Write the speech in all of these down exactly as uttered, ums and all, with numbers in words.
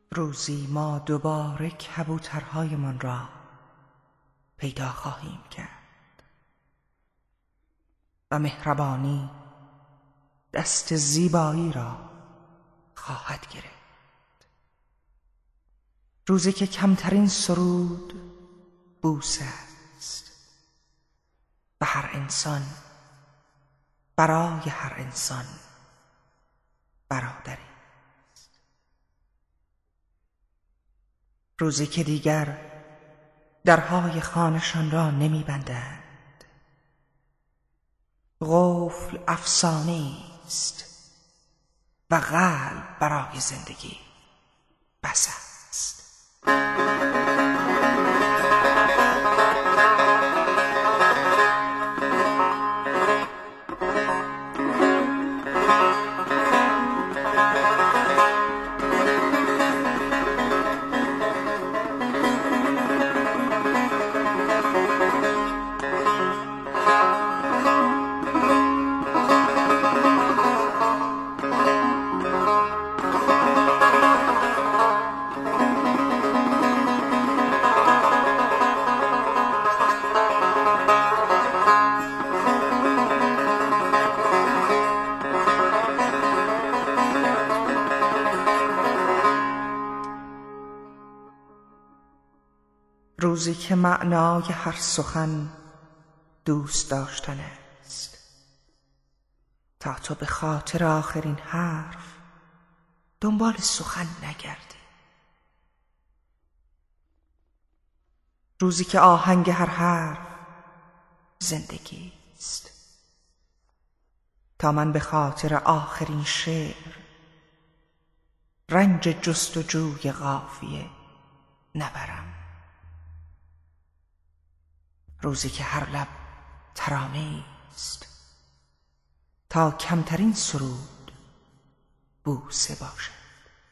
روزی ما دوباره کبوترهایمان را پیدا خواهیم کرد و مهربانی دست زیبایی را خواهد گرفت. روزی که کمترین سرود بوسه است و هر انسان برای هر انسان برادری است. روزی که دیگر درهای خانه‌شان را نمی‌بندند. قفل افسانه‌ای است و قلب برای زندگی بس است. روزی که معنای هر سخن دوست داشتن است، تا تو به خاطر آخرین حرف دنبال سخن نگردی. روزی که آهنگ هر حرف زندگی است، تا من به خاطر آخرین شعر رنج جستجوی قافیه نبرم. روزی که هر لب ترانه است، تا کمترین سرود بوسه باشد.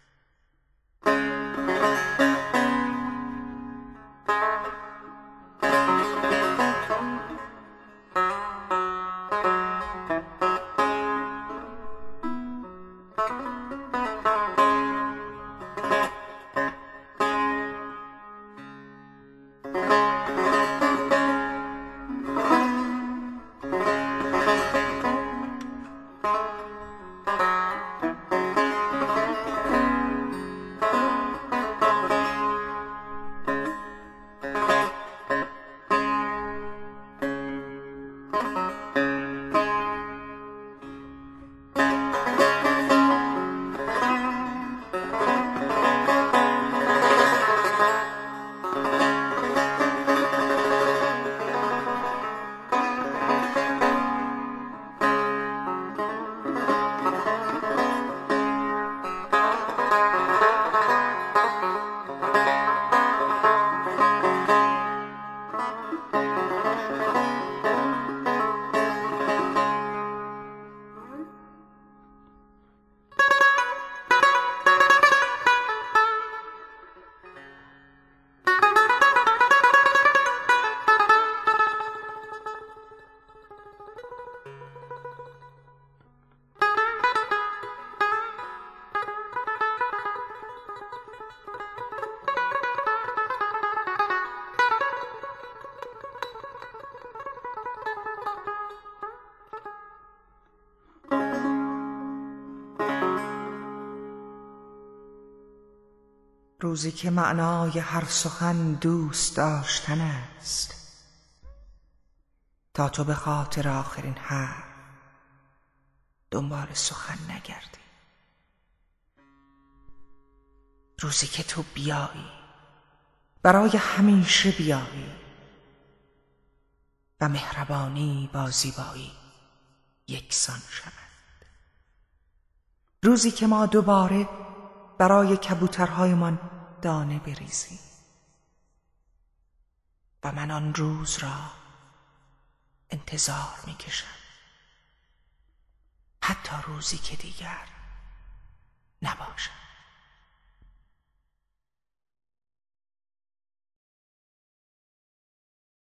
روزی که معنای هر سخن دوست داشتن است، تا تو به خاطر آخرین حرف دنبال سخن نگردی. روزی که تو بیایی، برای همیشه بیایی و مهربانی با زیبایی یکسان شود. روزی که ما دوباره برای کبوترهایمان دانه بریزیم و من آن روز را انتظار می‌کشم، حتی روزی که دیگر نباشد.